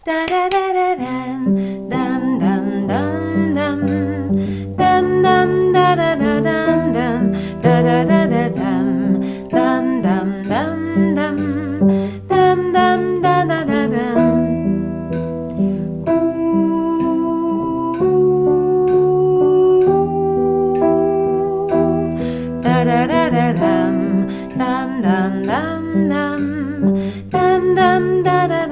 da da da da dum, dum dum dum dum, dum dum da da da dum dum, da da da da dum, dum dum dum dum, dum dum da da da dum. Da da da da dum, dum dum dum dum, dum dum da da.